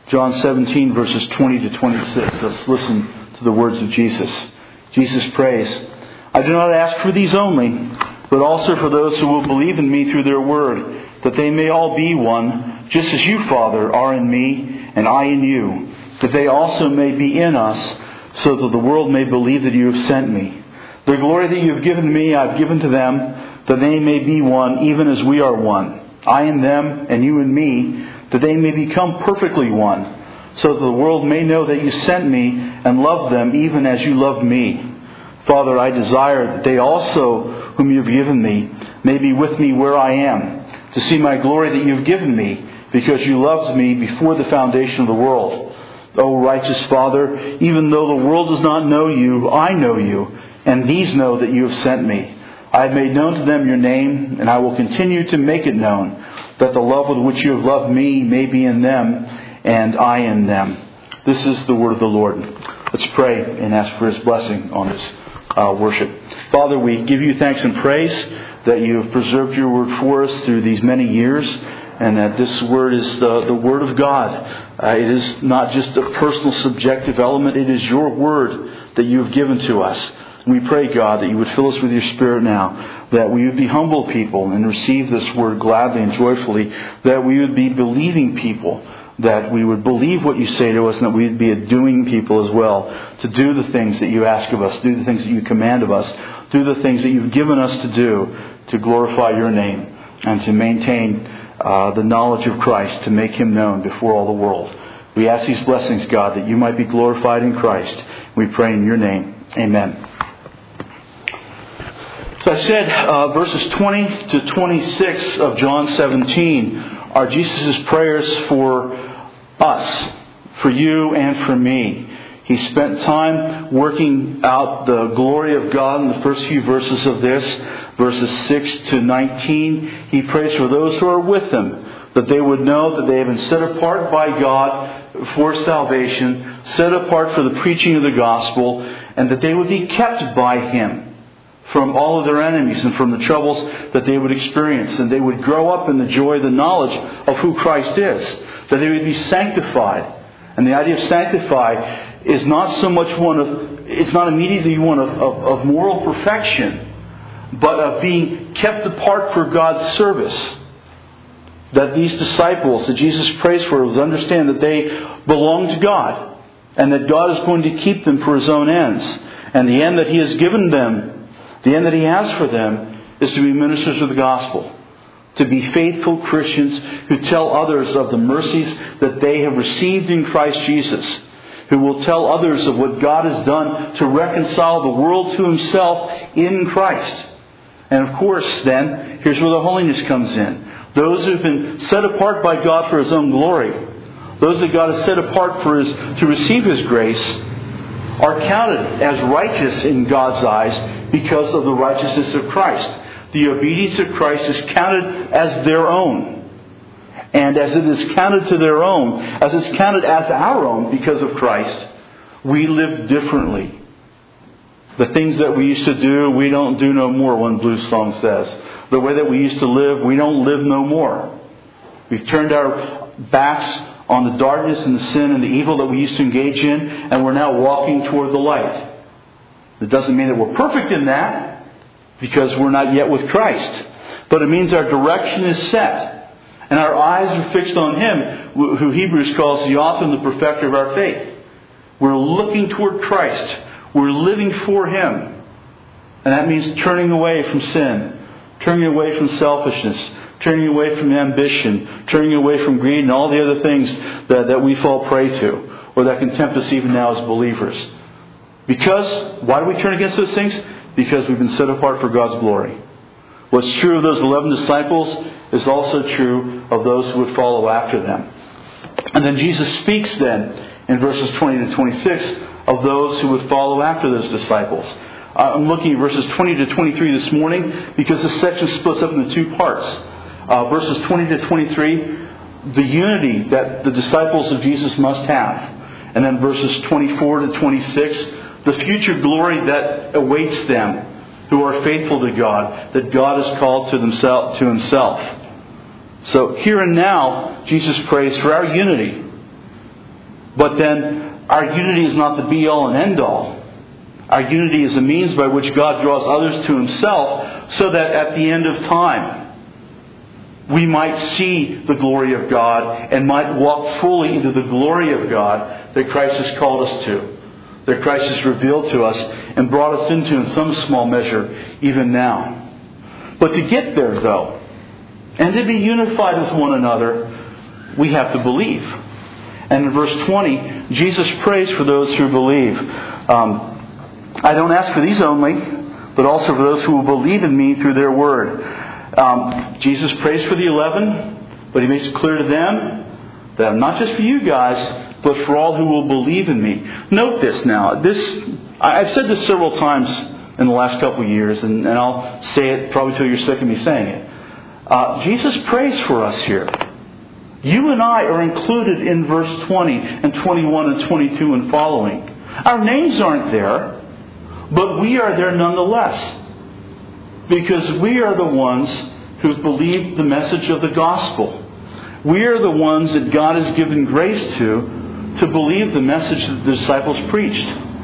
John 17, verses 20 to 26. Let's listen to the words of Jesus. Jesus prays, "I do not ask for these only, but also for those who will believe in me through their word, that they may all be one, just as you, Father, are in me, and I in you, that they also may be in us, so that the world may believe that you have sent me. The glory that you have given me, I have given to them, that they may be one, even as we are one. I in them, and you in me, that they may become perfectly one, so that the world may know that you sent me and loved them, even as you loved me. Father, I desire that they also, whom you have given me, may be with me where I am, to see my glory that you have given me, because you loved me before the foundation of the world. O righteous Father, even though the world does not know you, I know you, and these know that you have sent me. I have made known to them your name, and I will continue to make it known, that the love with which you have loved me may be in them, and I in them." This is the word of the Lord. Let's pray and ask for His blessing on this worship. Father, we give you thanks and praise that you have preserved your word for us through these many years, and that this word is the word of God. It is not just a personal subjective element. It is your word that you have given to us. And we pray, God, that you would fill us with your Spirit now, that we would be humble people and receive this word gladly and joyfully, that we would be believing people, that we would believe what you say to us, and that we would be a doing people as well, to do the things that you ask of us, do the things that you command of us, do the things that you've given us to do to glorify your name and to maintain the knowledge of Christ, to make Him known before all the world. We ask these blessings, God, that you might be glorified in Christ. We pray in your name. Amen. So I said verses 20 to 26 of John 17 are Jesus' prayers for us, for you and for me. He spent time working out the glory of God in the first few verses of this, verses 6 to 19. He prays for those who are with Him, that they would know that they have been set apart by God for salvation, set apart for the preaching of the gospel, and that they would be kept by Him from all of their enemies and from the troubles that they would experience. And they would grow up in the joy, the knowledge of who Christ is. That they would be sanctified. And the idea of sanctified is not so much it's not immediately one of moral perfection, but of being kept apart for God's service. That these disciples that Jesus prays for would understand that they belong to God, and that God is going to keep them for His own ends. And the end that He has given them, the end that He has for them, is to be ministers of the gospel. To be faithful Christians who tell others of the mercies that they have received in Christ Jesus. Who will tell others of what God has done to reconcile the world to Himself in Christ. And of course, then, here's where the holiness comes in. Those who have been set apart by God for His own glory, those that God has set apart to receive His grace, are counted as righteous in God's eyes because of the righteousness of Christ. The obedience of Christ is counted as their own. And as it is counted to their own, as it's counted as our own because of Christ, we live differently. The things that we used to do, we don't do no more, one blues song says. The way that we used to live, we don't live no more. We've turned our backs on the darkness and the sin and the evil that we used to engage in, and we're now walking toward the light. It doesn't mean that we're perfect in that, because we're not yet with Christ. But it means our direction is set. And our eyes are fixed on Him, who Hebrews calls the author and the perfecter of our faith. We're looking toward Christ. We're living for Him. And that means turning away from sin, turning away from selfishness, turning away from ambition, turning away from greed and all the other things that we fall prey to, or that can tempt us even now as believers. Because, why do we turn against those things? Because we've been set apart for God's glory. What's true of those 11 disciples is also true of those who would follow after them. And then Jesus speaks then in verses 20 to 26 of those who would follow after those disciples. I'm looking at verses 20 to 23 this morning because this section splits up into two parts. Verses 20 to 23, the unity that the disciples of Jesus must have. And then verses 24 to 26, the future glory that awaits them who are faithful to God, that God has called to Himself. So here and now, Jesus prays for our unity. But then our unity is not the be-all and end-all. Our unity is a means by which God draws others to Himself, so that at the end of time we might see the glory of God and might walk fully into the glory of God that Christ has called us to, that Christ has revealed to us and brought us into in some small measure even now. But to get there, though, and to be unified with one another, we have to believe. And in verse 20, Jesus prays for those who believe. I don't ask for these only, but also for those who will believe in me through their word. Jesus prays for the 11, but He makes it clear to them that not just for you guys, but for all who will believe in me. Note this now. I've said this several times in the last couple of years, and I'll say it probably till you're sick of me saying it. Jesus prays for us here. You and I are included in verse 20 and 21 and 22 and following. Our names aren't there, but we are there nonetheless. Because we are the ones who believe the message of the gospel. We are the ones that God has given grace to believe the message that the disciples preached.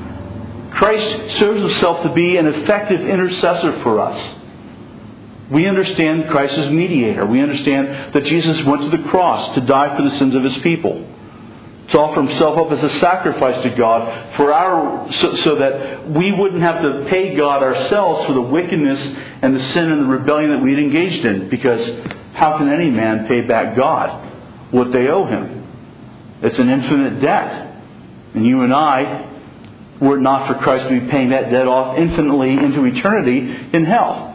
Christ shows Himself to be an effective intercessor for us. We understand Christ as mediator. We understand that Jesus went to the cross to die for the sins of His people, to offer Himself up as a sacrifice to God so that we wouldn't have to pay God ourselves for the wickedness and the sin and the rebellion that we'd engaged in. Because how can any man pay back God what they owe Him? It's an infinite debt. And you and I, were it not for Christ, we'd be paying that debt off infinitely into eternity in hell.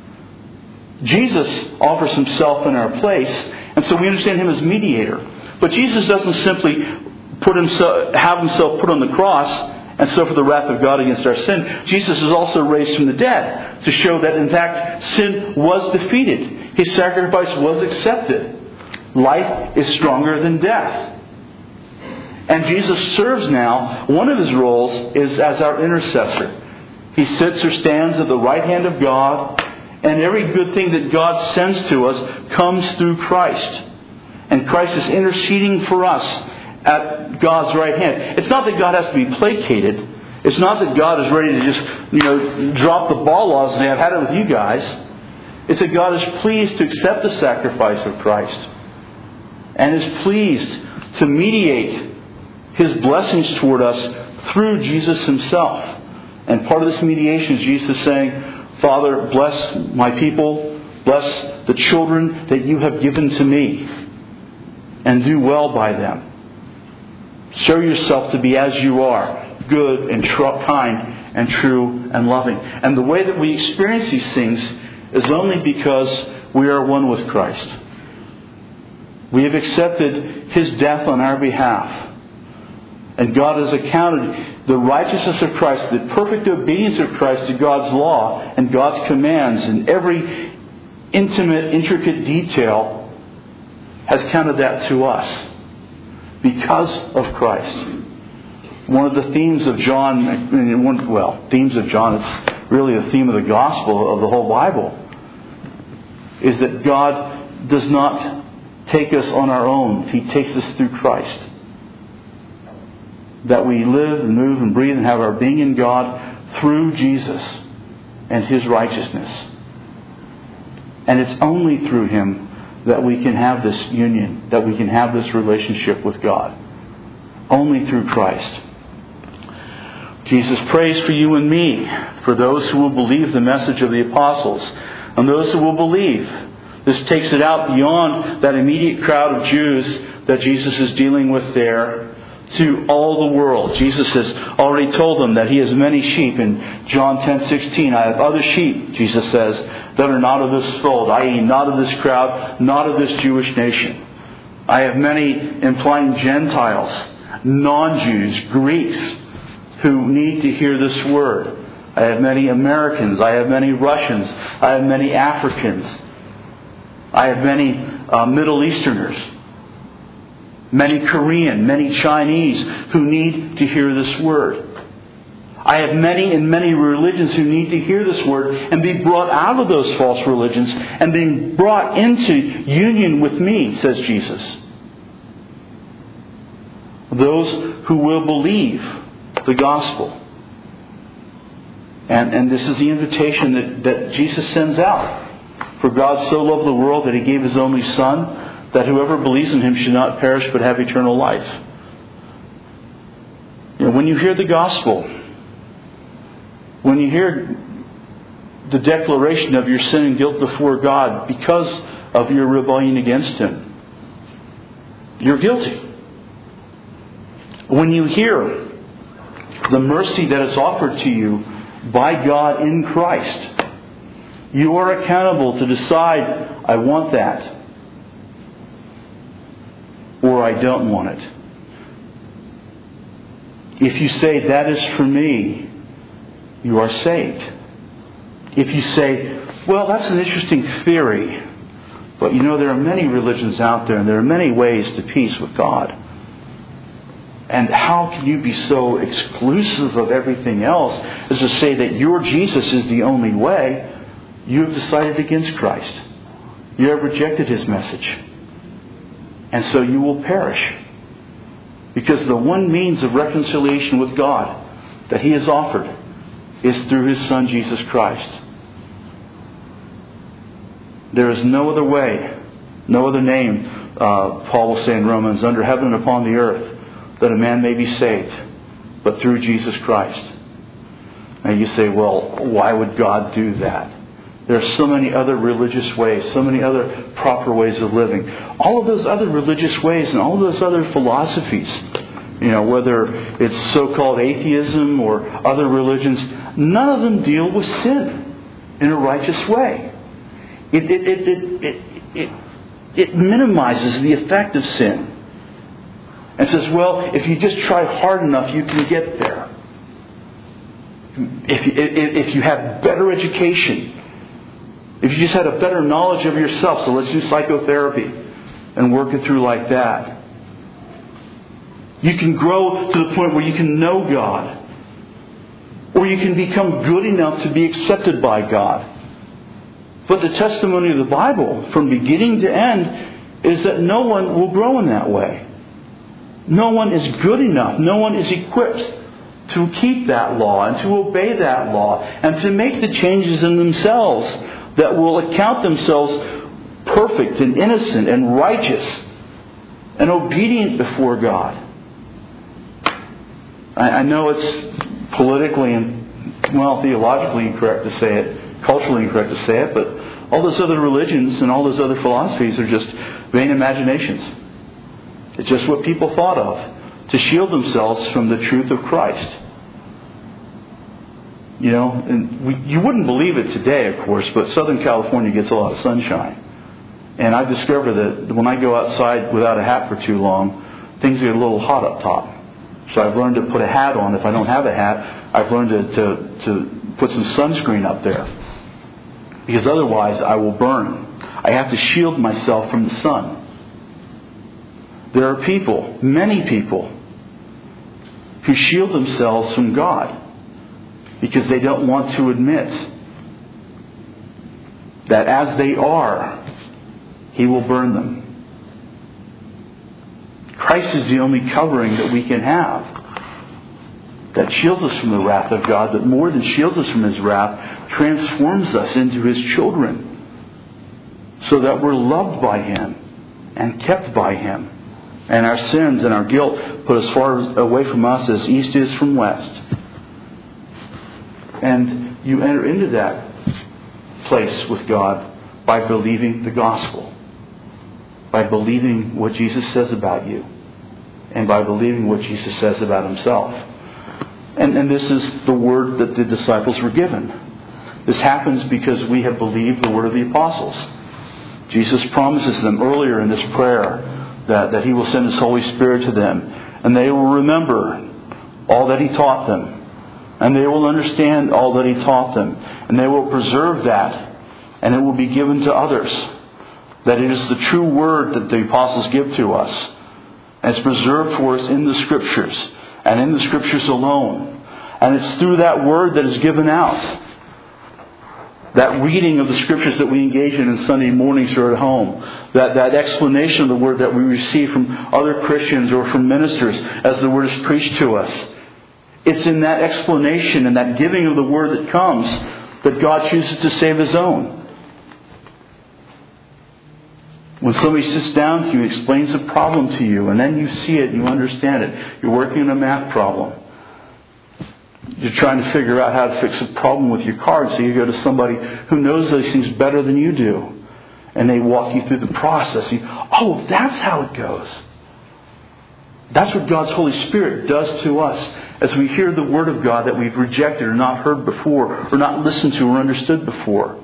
Jesus offers Himself in our place, and so we understand Him as mediator. But Jesus doesn't simply have Himself put on the cross and suffer the wrath of God against our sin. Jesus is also raised from the dead to show that in fact sin was defeated. His sacrifice was accepted. Life is stronger than death. And Jesus serves now, one of His roles is as our intercessor. He sits or stands at the right hand of God, and every good thing that God sends to us comes through Christ. And Christ is interceding for us at God's right hand. It's not that God has to be placated. It's not that God is ready to just, drop the ball laws and say, I've had it with you guys. It's that God is pleased to accept the sacrifice of Christ and is pleased to mediate His blessings toward us through Jesus Himself. And part of this mediation is Jesus saying, Father, bless my people, bless the children that you have given to me, and do well by them. Show yourself to be as you are, good and kind and true and loving. And the way that we experience these things is only because we are one with Christ. We have accepted His death on our behalf. And God has accounted the righteousness of Christ, the perfect obedience of Christ to God's law and God's commands in every intimate, intricate detail, has counted that to us because of Christ. One of the themes of John, it's really a theme of the gospel of the whole Bible, is that God does not take us on our own. He takes us through Christ. That we live and move and breathe and have our being in God through Jesus and His righteousness. And it's only through Him that we can have this union, that we can have this relationship with God. Only through Christ. Jesus prays for you and me, for those who will believe the message of the apostles, and those who will believe. This takes it out beyond that immediate crowd of Jews that Jesus is dealing with there, to all the world. Jesus has already told them that He has many sheep. In John 10:16, I have other sheep, Jesus says, that are not of this fold, i.e. not of this crowd, not of this Jewish nation. I have many, implying Gentiles, non-Jews, Greeks, who need to hear this word. I have many Americans. I have many Russians. I have many Africans. I have many Middle Easterners. Many Korean, many Chinese who need to hear this word. I have many in many religions who need to hear this word and be brought out of those false religions and being brought into union with me, says Jesus. Those who will believe the gospel. And this is the invitation that Jesus sends out. For God so loved the world that He gave His only Son, that whoever believes in Him should not perish but have eternal life. When you hear the gospel, when you hear the declaration of your sin and guilt before God because of your rebellion against Him, you're guilty. When you hear the mercy that is offered to you by God in Christ, you are accountable to decide, I want that, or I don't want it. If you say, that is for me, you are saved. If you say, well, that's an interesting theory, but there are many religions out there and there are many ways to peace with God. And how can you be so exclusive of everything else as to say that your Jesus is the only way? You have decided against Christ. You have rejected His message. And so you will perish. Because the one means of reconciliation with God that He has offered is through His Son, Jesus Christ. There is no other way, no other name, Paul will say in Romans, under heaven and upon the earth, that a man may be saved, but through Jesus Christ. And you say, well, why would God do that? There are so many other religious ways, so many other proper ways of living. All of those other religious ways and all of those other philosophies, whether it's so-called atheism or other religions, none of them deal with sin in a righteous way. It minimizes the effect of sin. And says, well, if you just try hard enough, you can get there. If you have better education, if you just had a better knowledge of yourself, so let's do psychotherapy and work it through like that. You can grow to the point where you can know God. Or you can become good enough to be accepted by God. But the testimony of the Bible, from beginning to end, is that no one will grow in that way. No one is good enough. No one is equipped to keep that law and to obey that law and to make the changes in themselves that will account themselves perfect and innocent and righteous and obedient before God. I know it's politically and, theologically incorrect to say it, culturally incorrect to say it, but all those other religions and all those other philosophies are just vain imaginations. It's just what people thought of to shield themselves from the truth of Christ. And you wouldn't believe it today, of course, but Southern California gets a lot of sunshine. And I've discovered that when I go outside without a hat for too long, things get a little hot up top. So I've learned to put a hat on. If I don't have a hat, I've learned to put some sunscreen up there. Because otherwise I will burn. I have to shield myself from the sun. There are people, many people, who shield themselves from God because they don't want to admit that as they are, He will burn them. Christ is the only covering that we can have that shields us from the wrath of God, that more than shields us from His wrath, transforms us into His children so that we're loved by Him and kept by Him. And our sins and our guilt put as far away from us as east is from west. And you enter into that place with God by believing the gospel. By believing what Jesus says about you. And by believing what Jesus says about Himself. And this is the word that the disciples were given. This happens because we have believed the word of the apostles. Jesus promises them earlier in this prayer that He will send His Holy Spirit to them. And they will remember all that He taught them. And they will understand all that He taught them. And they will preserve that. And it will be given to others. That it is the true word that the apostles give to us. And it's preserved for us in the Scriptures. And in the Scriptures alone. And it's through that word that is given out That reading of the Scriptures that we engage in Sunday mornings or at home. That explanation of the Word that we receive from other Christians or from ministers as the Word is preached to us. It's in that explanation and that giving of the Word that comes that God chooses to save His own. When somebody sits down to you and explains a problem to you, and then you see it and you understand it. You're working on a math problem. You're trying to figure out how to fix a problem with your car, so you go to somebody who knows those things better than you do. And they walk you through the process. Oh, that's how it goes. That's what God's Holy Spirit does to us as we hear the Word of God that we've rejected or not heard before or not listened to or understood before.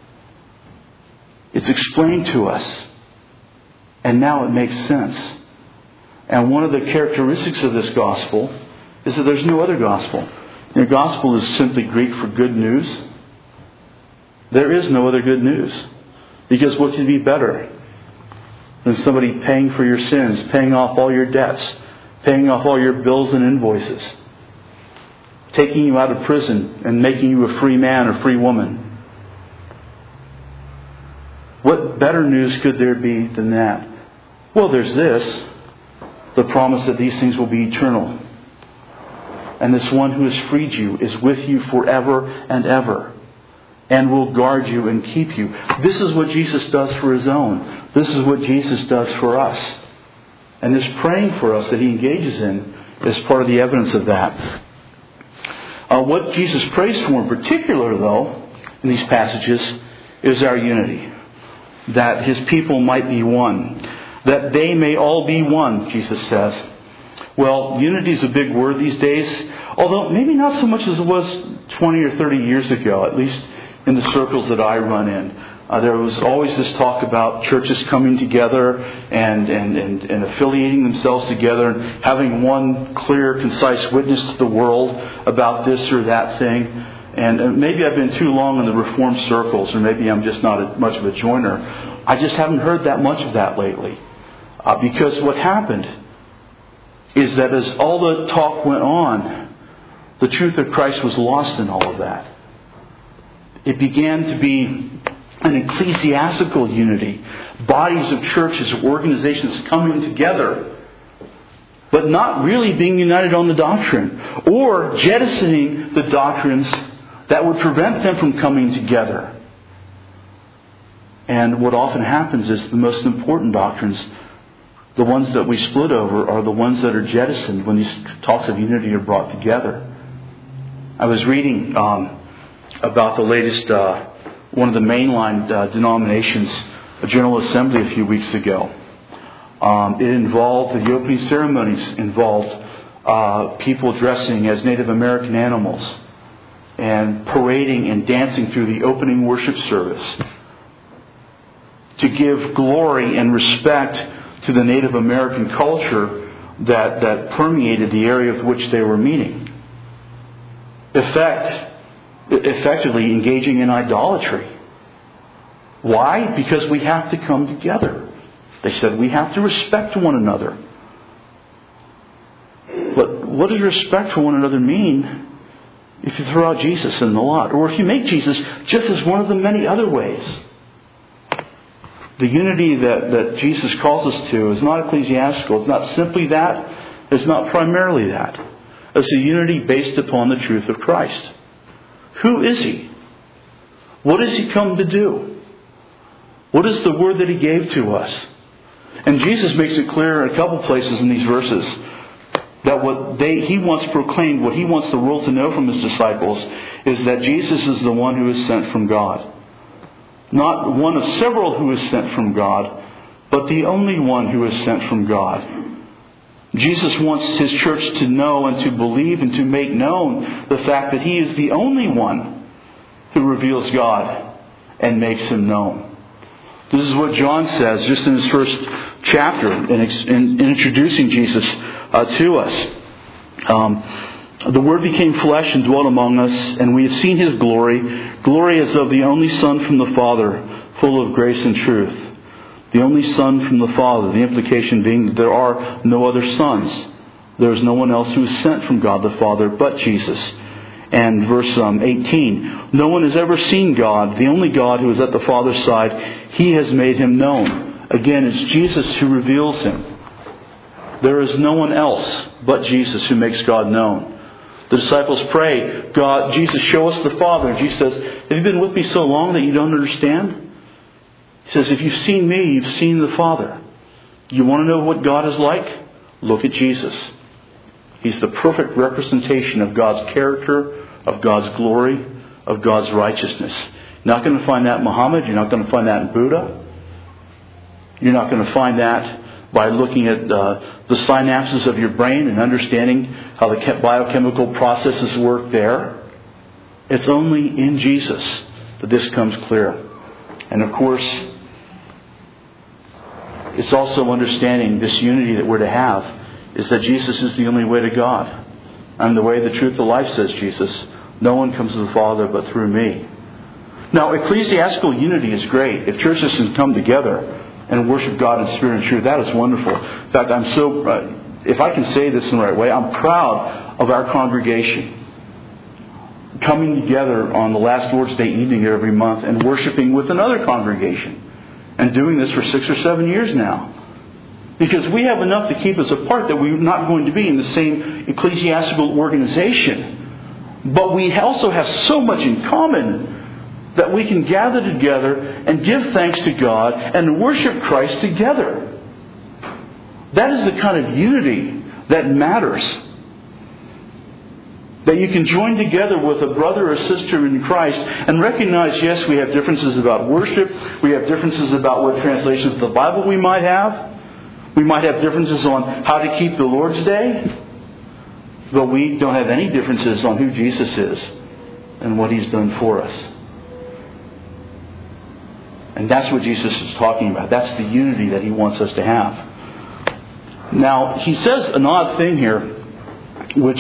It's explained to us. And now it makes sense. And one of the characteristics of this gospel is that there's no other gospel. The gospel is simply Greek for good news. There is no other good news. Because what could be better than somebody paying for your sins, paying off all your debts, paying off all your bills and invoices, taking you out of prison and making you a free man or free woman? What better news could there be than that? Well, there's this, the promise that these things will be eternal. And this one who has freed you is with you forever and ever, and will guard you and keep you. This is what Jesus does for His own. This is what Jesus does for us. And this praying for us that He engages in is part of the evidence of that. What Jesus prays for in particular, though, in these passages, is our unity. That His people might be one. That they may all be one, Jesus says. Well, unity is a big word these days, although maybe not so much as it was 20 or 30 years ago, at least in the circles that I run in. There was always this talk about churches coming together and affiliating themselves together and having one clear, concise witness to the world about this or that thing. And maybe I've been too long in the Reformed circles, or maybe I'm just not much of a joiner. I just haven't heard that much of that lately. Because what happened is that as all the talk went on, the truth of Christ was lost in all of that. It began to be an ecclesiastical unity. Bodies of churches, organizations coming together, but not really being united on the doctrine, or jettisoning the doctrines that would prevent them from coming together. And what often happens is the most important doctrines, the ones that we split over, are the ones that are jettisoned when these talks of unity are brought together. I was reading about the latest, one of the mainline denominations, a General Assembly a few weeks ago. It involved, the opening ceremonies involved people dressing as Native American animals and parading and dancing through the opening worship service to give glory and respect to the Native American culture that permeated the area of which they were meeting. Effectively engaging in idolatry. Why? Because we have to come together. They said we have to respect one another. But what does respect for one another mean if you throw out Jesus in the lot? Or if you make Jesus just as one of the many other ways? The unity that Jesus calls us to is not ecclesiastical. It's not simply that. It's not primarily that. It's a unity based upon the truth of Christ. Who is He? What has He come to do? What is the word that He gave to us? And Jesus makes it clear in a couple places in these verses that He wants proclaimed, what He wants the world to know from His disciples, is that Jesus is the one who is sent from God. Not one of several who is sent from God, but the only one who is sent from God. Jesus wants His church to know and to believe and to make known the fact that He is the only one who reveals God and makes Him known. This is what John says just in his first chapter in introducing Jesus to us. The Word became flesh and dwelt among us, and we have seen His glory. Glory as of the only Son from the Father, full of grace and truth. The only Son from the Father, the implication being that there are no other sons. There is no one else who is sent from God the Father but Jesus. and verse 18. No one has ever seen God, the only God who is at the Father's side. He has made him known. Again, it's Jesus who reveals him. There is no one else but Jesus who makes God known. The disciples pray, God, Jesus, show us the Father. And Jesus says, have you been with me so long that you don't understand? He says, if you've seen me, you've seen the Father. You want to know what God is like? Look at Jesus. He's the perfect representation of God's character, of God's glory, of God's righteousness. You're not going to find that in Muhammad. You're not going to find that in Buddha. You're not going to find that by looking at the synapses of your brain and understanding how the biochemical processes work there. It's only in Jesus that this comes clear. And of course, it's also understanding this unity that we're to have is that Jesus is the only way to God. I'm the way, the truth, the life, says Jesus. No one comes to the Father but through me. Now, ecclesiastical unity is great. If churches can come together and worship God in spirit and truth, that is wonderful. In fact, I'm so, if I can say this in the right way, I'm proud of our congregation coming together on the last Lord's Day evening every month and worshiping with another congregation. And doing this for 6 or 7 years now. Because we have enough to keep us apart that we're not going to be in the same ecclesiastical organization. But we also have so much in common that we can gather together and give thanks to God and worship Christ together. That is the kind of unity that matters. That you can join together with a brother or sister in Christ and recognize, yes, we have differences about worship. We have differences about what translations of the Bible we might have. We might have differences on how to keep the Lord's Day. But we don't have any differences on who Jesus is and what He's done for us. And that's what Jesus is talking about. That's the unity that He wants us to have. Now, He says an odd thing here, which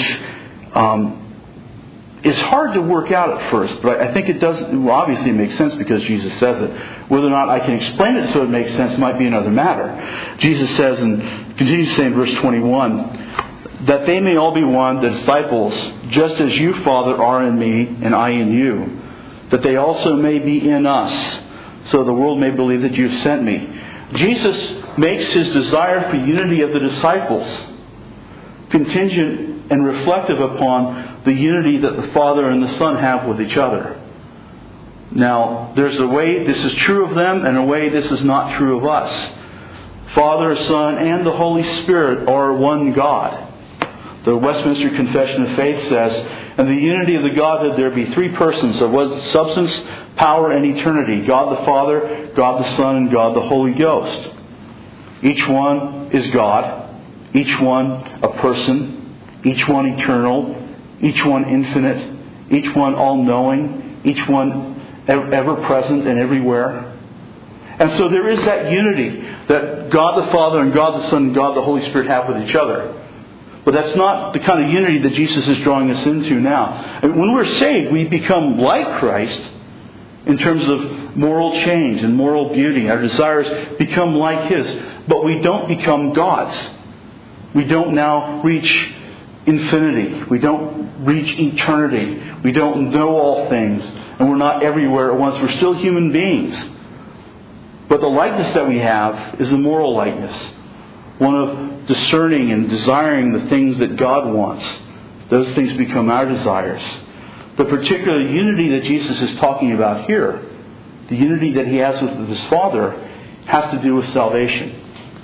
is hard to work out at first, but I think it does. Well, obviously, it makes sense because Jesus says it. Whether or not I can explain it so it makes sense might be another matter. Jesus says, and continues to say in verse 21, that they may all be one, the disciples, just as you, Father, are in me and I in you, that they also may be in us, so the world may believe that you have sent me. Jesus makes His desire for unity of the disciples contingent and reflective upon the unity that the Father and the Son have with each other. Now, there's a way this is true of them and a way this is not true of us. Father, Son, and the Holy Spirit are one God. The Westminster Confession of Faith says, in the unity of the Godhead there be three persons of substance, power, and eternity. God the Father, God the Son, and God the Holy Ghost. Each one is God. Each one a person. Each one eternal. Each one infinite. Each one all-knowing. Each one ever-present and everywhere. And so there is that unity that God the Father and God the Son and God the Holy Spirit have with each other. But that's not the kind of unity that Jesus is drawing us into now. And when we're saved, we become like Christ in terms of moral change and moral beauty. Our desires become like His. But we don't become gods. We don't now reach infinity. We don't reach eternity. We don't know all things. And we're not everywhere at once. We're still human beings. But the likeness that we have is a moral likeness. One of discerning and desiring the things that God wants. Those things become our desires. The particular unity that Jesus is talking about here, the unity that He has with His Father, has to do with salvation.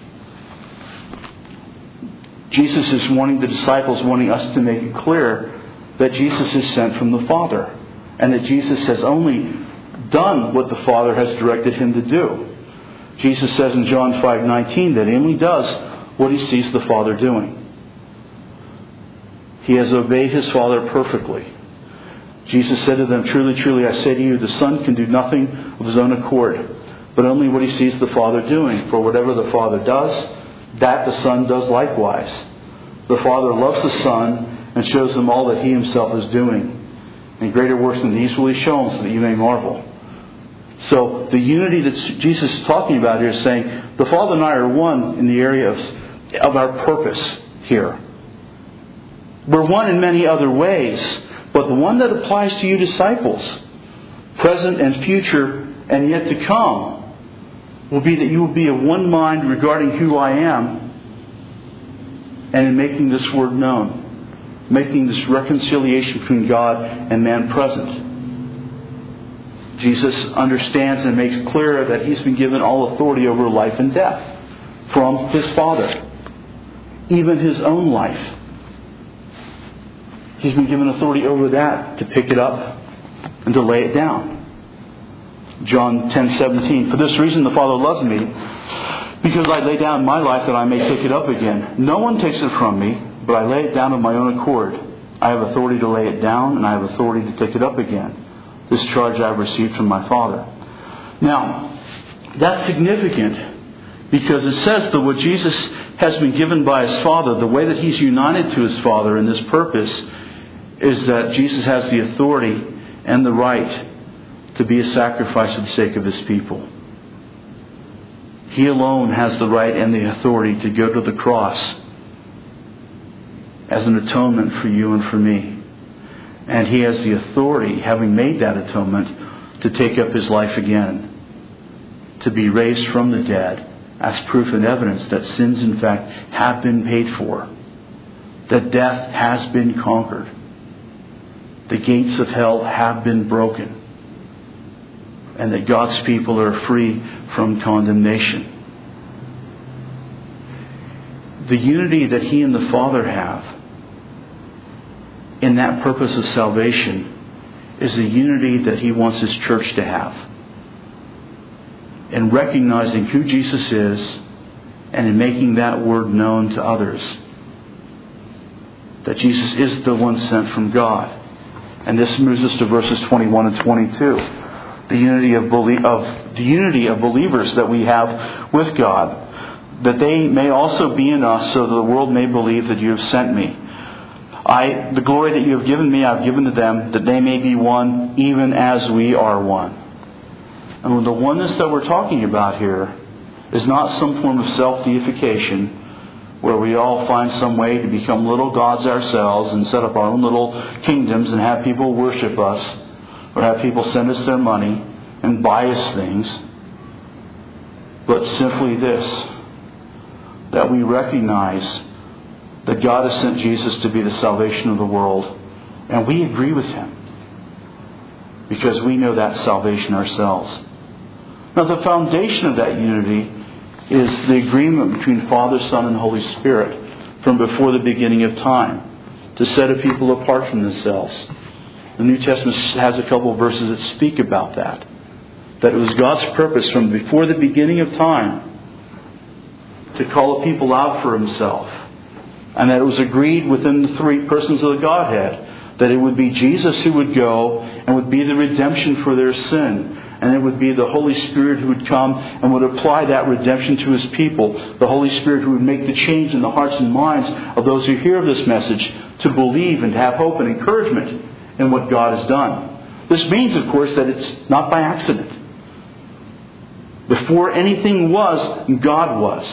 Jesus is wanting the disciples, wanting us to make it clear that Jesus is sent from the Father. And that Jesus has only done what the Father has directed Him to do. Jesus says in John 5:19 that He only does what He sees the Father doing. He has obeyed His Father perfectly. Jesus said to them, truly, truly, I say to you, the Son can do nothing of His own accord, but only what He sees the Father doing. For whatever the Father does, that the Son does likewise. The Father loves the Son and shows Him all that He Himself is doing. And greater works than these will He show Him, so that you may marvel. So the unity that Jesus is talking about here is saying, the Father and I are one in the area of our purpose here. We're one in many other ways, But the one that applies to you disciples, present and future and yet to come, will be that you will be of one mind regarding who I am and in making this word known, making this reconciliation between God and man present. Jesus understands and makes clear that He's been given all authority over life and death from His Father, even His own life. He's been given authority over that to pick it up and to lay it down. John 10:17. For this reason the Father loves me, because I lay down my life that I may take it up again. No one takes it from me, but I lay it down of my own accord. I have authority to lay it down, and I have authority to take it up again. This charge I have received from my Father. Now, that's significant because it says that what Jesus has been given by His Father, the way that He's united to His Father in this purpose, is that Jesus has the authority and the right to be a sacrifice for the sake of His people. He alone has the right and the authority to go to the cross as an atonement for you and for me. And He has the authority, having made that atonement, to take up His life again, to be raised from the dead as proof and evidence that sins in fact have been paid for, that death has been conquered, the gates of hell have been broken, and that God's people are free from condemnation. The unity that He and the Father have in that purpose of salvation is the unity that He wants His church to have. In recognizing who Jesus is and in making that word known to others. That Jesus is the one sent from God. And this moves us to verses 21 and 22. The unity of believers that we have with God, that they may also be in us, so that the world may believe that you have sent me. The glory that you have given me, I have given to them, that they may be one, even as we are one. And the oneness that we're talking about here is not some form of self-deification, where we all find some way to become little gods ourselves and set up our own little kingdoms and have people worship us, or have people send us their money and buy us things. But simply this, that we recognize that God has sent Jesus to be the salvation of the world, and we agree with Him because we know that salvation ourselves. Now, the foundation of that unity is the agreement between Father, Son, and Holy Spirit from before the beginning of time to set a people apart from themselves. The New Testament has a couple of verses that speak about that. That it was God's purpose from before the beginning of time to call a people out for Himself. And that it was agreed within the three persons of the Godhead that it would be Jesus who would go and would be the redemption for their sin. And it would be the Holy Spirit who would come and would apply that redemption to His people. The Holy Spirit who would make the change in the hearts and minds of those who hear this message to believe and to have hope and encouragement in what God has done. This means, of course, that it's not by accident. Before anything was, God was.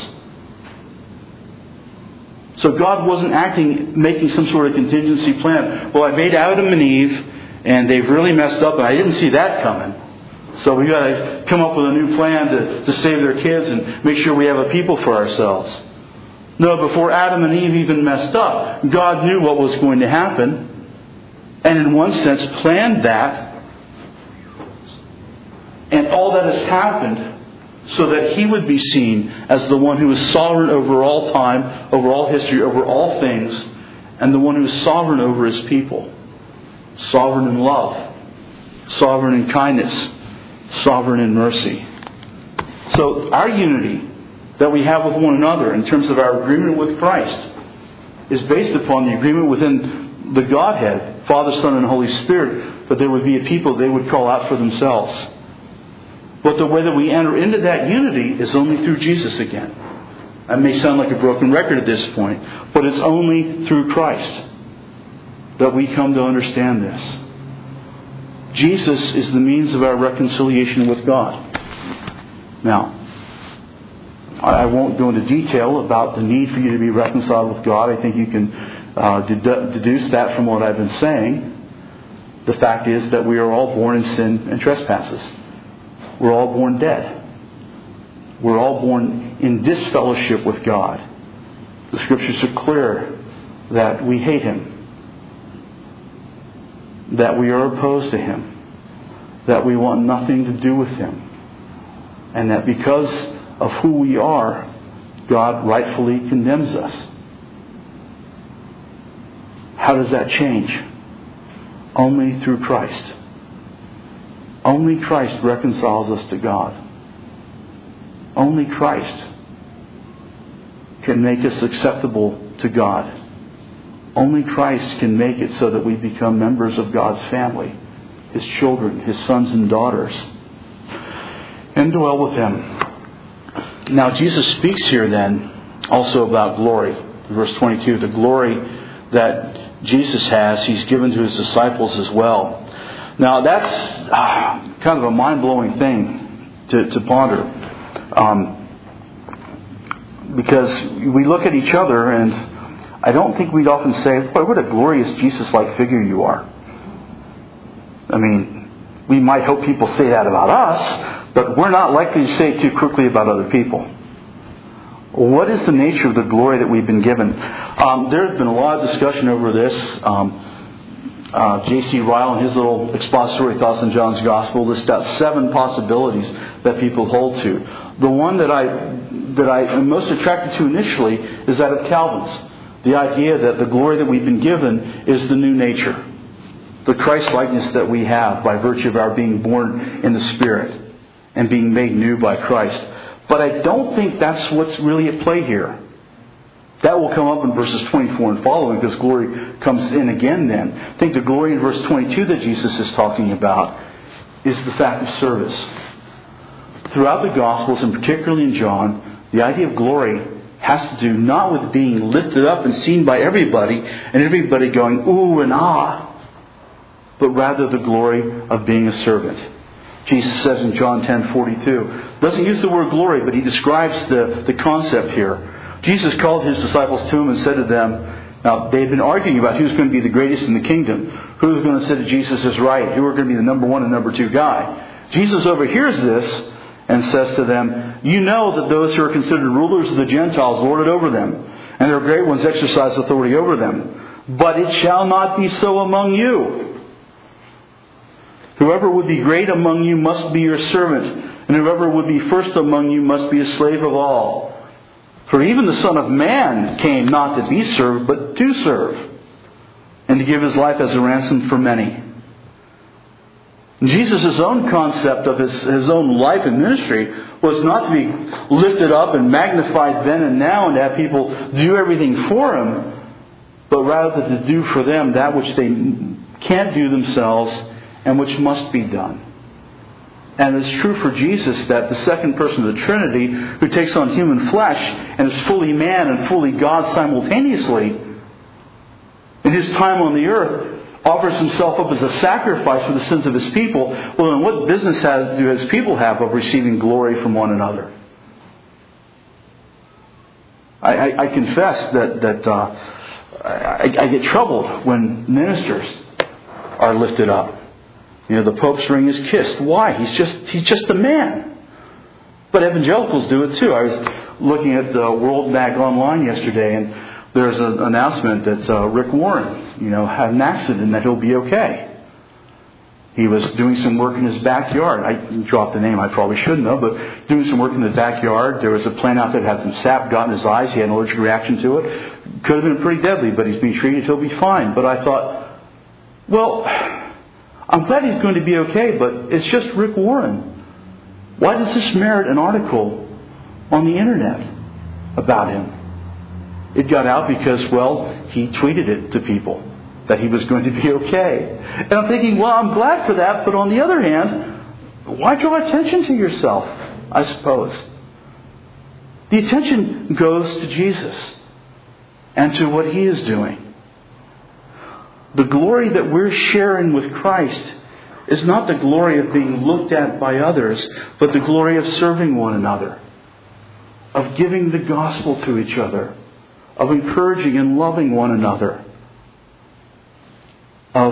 So God wasn't making some sort of contingency plan. Well, I made Adam and Eve, and they've really messed up, and I didn't see that coming. So we got to come up with a new plan to save their kids and make sure we have a people for ourselves. No, before Adam and Eve even messed up, God knew what was going to happen, and in one sense planned that, and all that has happened so that He would be seen as the one who is sovereign over all time, over all history, over all things, and the one who is sovereign over His people. Sovereign in love, sovereign in kindness, sovereign in mercy. So our unity that we have with one another in terms of our agreement with Christ is based upon the agreement within the Godhead, Father, Son, and Holy Spirit, that there would be a people they would call out for themselves. But the way that we enter into that unity is only through Jesus again. That may sound like a broken record at this point, but it's only through Christ that we come to understand this. Jesus is the means of our reconciliation with God. Now, I won't go into detail about the need for you to be reconciled with God. I think you can deduce that from what I've been saying. The fact is that we are all born in sin and trespasses. We're all born dead. We're all born in disfellowship with God. The Scriptures are clear that we hate Him, that we are opposed to Him, that we want nothing to do with Him, and that because of who we are, God rightfully condemns us. How does that change? Only through Christ. Only Christ reconciles us to God. Only Christ can make us acceptable to God. Only Christ can make it so that we become members of God's family, His children, His sons and daughters, and dwell with Him. Now Jesus speaks here then also about glory. Verse 22, the glory that Jesus has, He's given to His disciples as well. Now that's kind of a mind-blowing thing to ponder. Because we look at each other and I don't think we'd often say, boy, what a glorious Jesus-like figure you are. I mean, we might hope people say that about us, but we're not likely to say it too quickly about other people. What is the nature of the glory that we've been given? There has been a lot of discussion over this. J.C. Ryle, in his little expository thoughts on John's Gospel, lists out 7 possibilities that people hold to. The one that I am most attracted to initially is that of Calvin's. The idea that the glory that we've been given is the new nature. The Christ-likeness that we have by virtue of our being born in the Spirit and being made new by Christ. But I don't think that's what's really at play here. That will come up in verses 24 and following, because glory comes in again then. I think the glory in verse 22 that Jesus is talking about is the fact of service. Throughout the Gospels, and particularly in John, the idea of glory has to do not with being lifted up and seen by everybody, and everybody going, ooh and ah, but rather the glory of being a servant. Jesus says in John 10:42, doesn't use the word glory, but He describes the concept here. Jesus called His disciples to Him and said to them, now they had been arguing about who's going to be the greatest in the kingdom, who's going to sit at Jesus' right, who are going to be the number 1 and number 2 guy. Jesus overhears this and says to them, you know that those who are considered rulers of the Gentiles lord it over them, and their great ones exercise authority over them. But it shall not be so among you. Whoever would be great among you must be your servant, and whoever would be first among you must be a slave of all. For even the Son of Man came not to be served, but to serve, and to give His life as a ransom for many. Jesus' own concept of his own life and ministry was not to be lifted up and magnified then and now and to have people do everything for Him, but rather to do for them that which they can't do themselves and which must be done. And it's true for Jesus that the second person of the Trinity, who takes on human flesh and is fully man and fully God simultaneously, in His time on the earth, offers Himself up as a sacrifice for the sins of His people. Well, then what business do His people have of receiving glory from one another? I confess that I get troubled when ministers are lifted up. You know, the Pope's ring is kissed. Why? He's just a man. But evangelicals do it too. I was looking at World Mag Online yesterday, and there's an announcement that Rick Warren, had an accident and that he'll be okay. He was doing some work in his backyard. I dropped the name, I probably shouldn't have, but doing some work in the backyard. There was a plant out there that had some sap got in his eyes. He had an allergic reaction to it. Could have been pretty deadly, but he's being treated. He'll be fine. But I thought, well, I'm glad he's going to be okay, but it's just Rick Warren. Why does this merit an article on the internet about him? It got out because, he tweeted it to people that he was going to be okay. And I'm thinking, I'm glad for that, but on the other hand, why draw attention to yourself, I suppose? The attention goes to Jesus and to what He is doing. The glory that we're sharing with Christ is not the glory of being looked at by others, but the glory of serving one another, of giving the gospel to each other, of encouraging and loving one another, of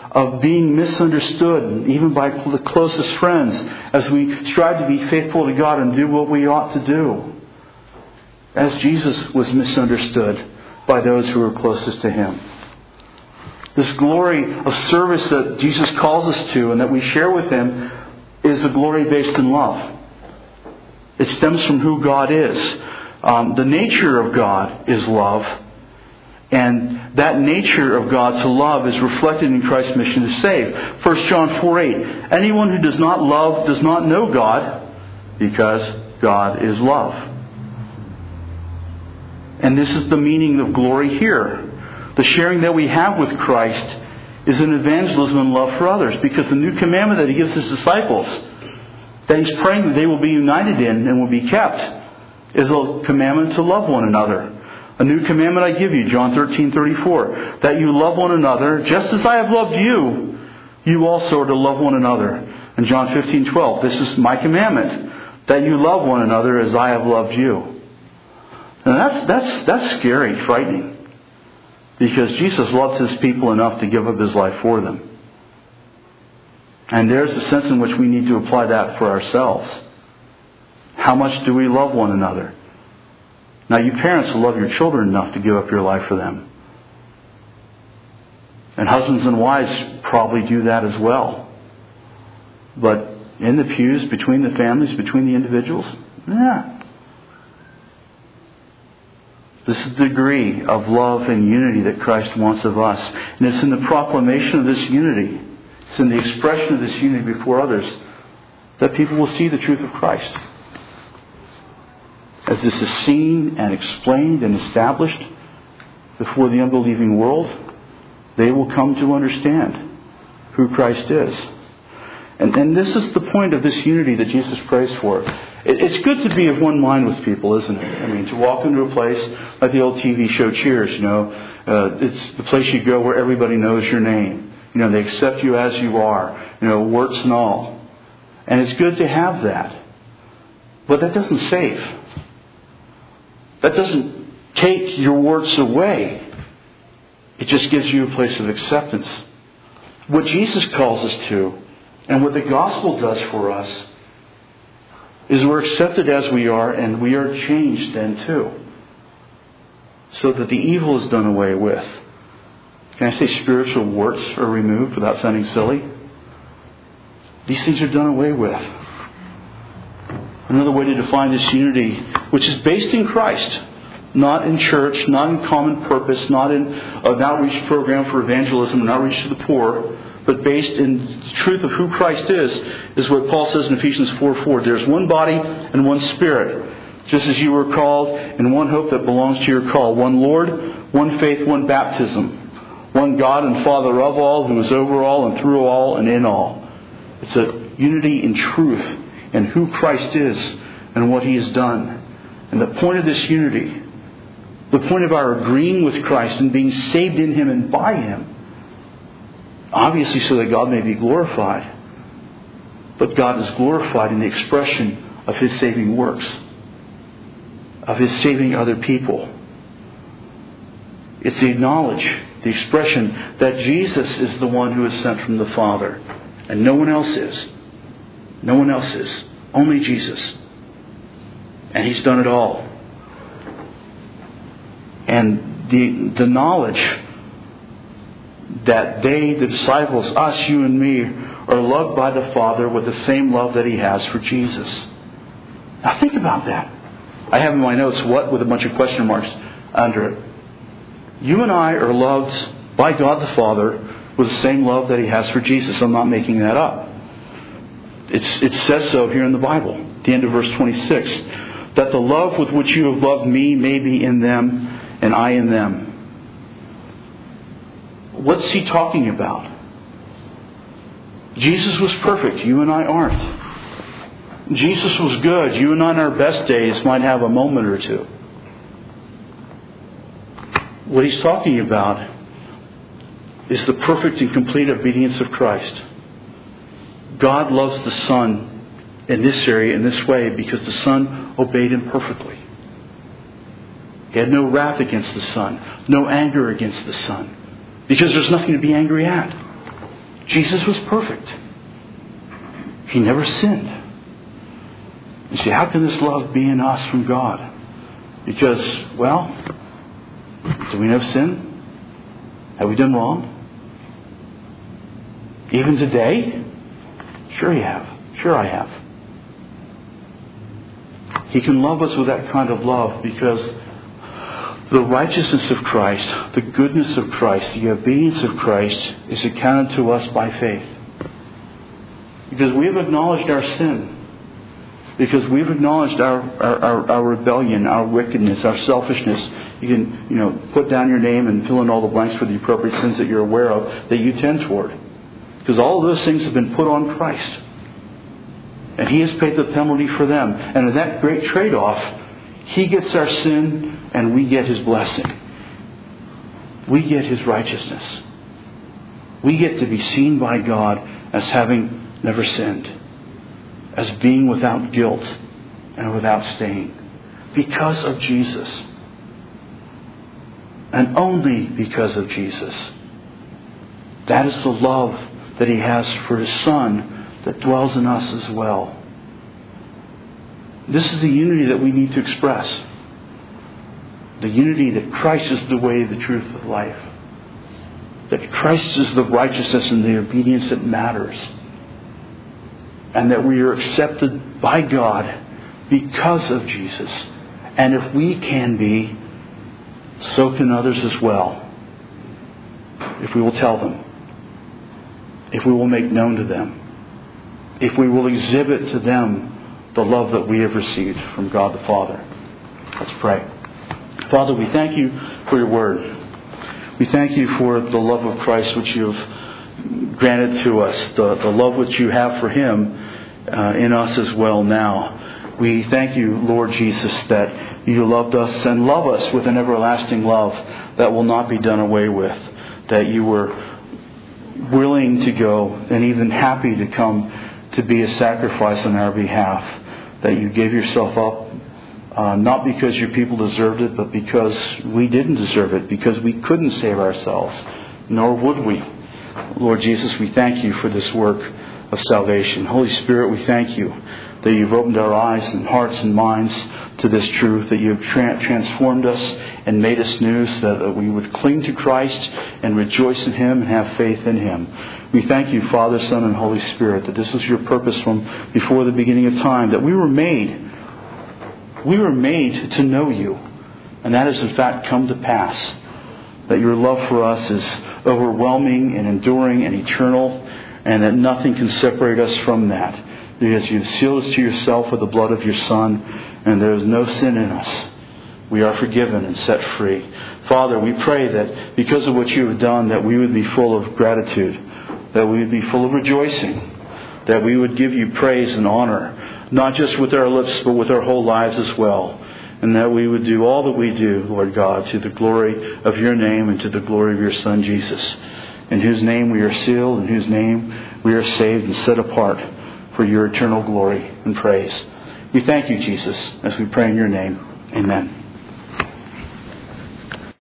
of being misunderstood, even by the closest friends, as we strive to be faithful to God and do what we ought to do. As Jesus was misunderstood by those who were closest to Him. This glory of service that Jesus calls us to and that we share with Him is a glory based in love. It stems from who God is. The nature of God is love. And that nature of God to love is reflected in Christ's mission to save. 1 John 4:8. Anyone who does not love does not know God, because God is love. And this is the meaning of glory here. The sharing that we have with Christ is an evangelism and love for others, because the new commandment that He gives His disciples, that He's praying that they will be united in and will be kept, is a commandment to love one another. A new commandment I give you, John 13:34, that you love one another just as I have loved you. You also are to love one another. And John 15:12, this is my commandment, that you love one another as I have loved you. And that's scary, frightening, because Jesus loved His people enough to give up His life for them. And there's the sense in which we need to apply that for ourselves. How much do we love one another? Now, you parents will love your children enough to give up your life for them. And husbands and wives probably do that as well. But in the pews, between the families, between the individuals, this is the degree of love and unity that Christ wants of us. And it's in the proclamation of this unity, it's in the expression of this unity before others, that people will see the truth of Christ. As this is seen and explained and established before the unbelieving world, they will come to understand who Christ is. And this is the point of this unity that Jesus prays for. It's good to be of one mind with people, isn't it? I mean, to walk into a place like the old TV show Cheers, it's the place you go where everybody knows your name. They accept you as you are, warts and all. And it's good to have that. But that doesn't save. That doesn't take your warts away. It just gives you a place of acceptance. What Jesus calls us to, and what the gospel does for us, is we're accepted as we are, and we are changed then too. So that the evil is done away with. Can I say spiritual warts are removed without sounding silly? These things are done away with. Another way to define this unity, which is based in Christ, not in church, not in common purpose, not in an outreach program for evangelism and outreach to the poor, but based in the truth of who Christ is what Paul says in Ephesians 4:4. There's one body and one Spirit, just as you were called, in one hope that belongs to your call. One Lord, one faith, one baptism. One God and Father of all, who is over all and through all and in all. It's a unity in truth and who Christ is and what He has done. And the point of this unity, the point of our agreeing with Christ and being saved in Him and by Him, obviously so that God may be glorified. But God is glorified in the expression of His saving works, of His saving other people. It's the the expression that Jesus is the one who is sent from the Father. And no one else is. No one else is. Only Jesus. And He's done it all. And the knowledge that they, the disciples, us, you and me, are loved by the Father with the same love that He has for Jesus. Now think about that. I have in my notes what with a bunch of question marks under it. You and I are loved by God the Father with the same love that He has for Jesus. I'm not making that up. It says so here in the Bible. At the end of verse 26. That the love with which you have loved me may be in them and I in them. What's He talking about? Jesus was perfect. You and I aren't. Jesus was good. You and I on our best days might have a moment or two. What He's talking about is the perfect and complete obedience of Christ. God loves the Son in this area, in this way, because the Son obeyed Him perfectly. He had no wrath against the Son, no anger against the Son, because there's nothing to be angry at. Jesus was perfect. He never sinned. You see, how can this love be in us from God? Because, well, do we know sin? Have we done wrong? Even today? Sure you have. Sure I have. He can love us with that kind of love because the righteousness of Christ, the goodness of Christ, the obedience of Christ is accounted to us by faith. Because we have acknowledged our sin. Because we've acknowledged our rebellion, our wickedness, our selfishness. You can, put down your name and fill in all the blanks for the appropriate sins that you're aware of that you tend toward. Because all of those things have been put on Christ. And He has paid the penalty for them. And in that great trade-off, He gets our sin and we get His blessing. We get His righteousness. We get to be seen by God as having never sinned. As being without guilt and without stain. Because of Jesus. And only because of Jesus. That is the love that He has for His Son that dwells in us as well. This is the unity that we need to express. The unity that Christ is the way, the truth, the life. That Christ is the righteousness and the obedience that matters. And that we are accepted by God because of Jesus. And if we can be, so can others as well. If we will tell them. If we will make known to them. If we will exhibit to them the love that we have received from God the Father. Let's pray. Father, we thank You for Your Word. We thank You for the love of Christ which You have granted to us. The love which You have for Him in us as well now. We thank You, Lord Jesus, that You loved us and love us with an everlasting love that will not be done away with. That You were willing to go and even happy to come to be a sacrifice on our behalf. That You gave Yourself up, not because Your people deserved it, but because we didn't deserve it, because we couldn't save ourselves, nor would we. Lord Jesus, we thank You for this work of salvation. Holy Spirit, we thank You that You've opened our eyes and hearts and minds to this truth, that You've transformed us and made us new so that we would cling to Christ and rejoice in Him and have faith in Him. We thank You, Father, Son, and Holy Spirit, that this was Your purpose from before the beginning of time, that we were made to know You. And that has in fact come to pass. That Your love for us is overwhelming and enduring and eternal, and that nothing can separate us from that. Because You've sealed us to Yourself with the blood of Your Son, and there is no sin in us. We are forgiven and set free. Father, we pray that because of what You have done, that we would be full of gratitude, that we would be full of rejoicing, that we would give You praise and honor, not just with our lips, but with our whole lives as well. And that we would do all that we do, Lord God, to the glory of Your name and to the glory of Your Son, Jesus, in whose name we are sealed, in whose name we are saved and set apart for Your eternal glory and praise. We thank You, Jesus, as we pray in Your name. Amen.